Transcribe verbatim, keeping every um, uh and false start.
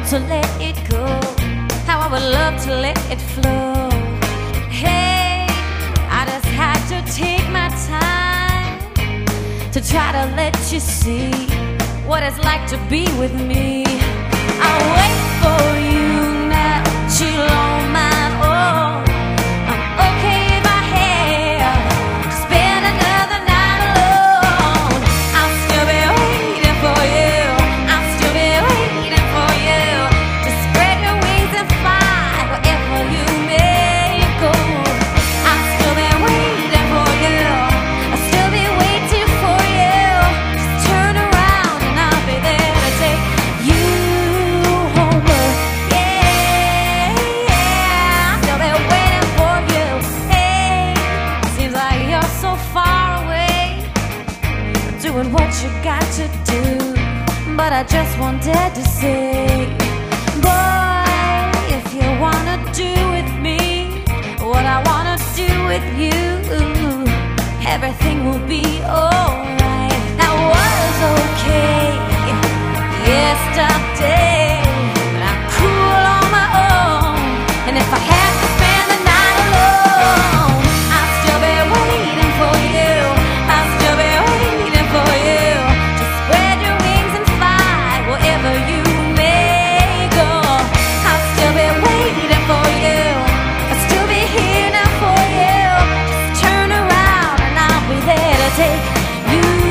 to let it go, how I would love to let it flow. Hey, I just had to take my time to try to let you see what it's like to be with me. I'll wait for you now, chill on my own. I'm okay if I have to spend another night alone. I'll still be waiting for you. I'll still be waiting for you to spread your wings and fly wherever you may go. I'll still be waiting for you. I'll still be waiting for you. Just turn around and I'll be there to take you home. Yeah, yeah. I'll still be waiting for you. Hey, seems like you're so far away, doing what you got to do, but I just wanted to say, boy, if you wanna do with me what I wanna do with you, everything will be alright. That was okay yesterday, but I'm cool on my own. And if I have to spend the night alone, I'll still be waiting for you. I'll still be waiting for you to spread your wings and fly wherever you may go. I'll still be waiting for you. I'll still be here now for you. Just turn around and I'll be there to take you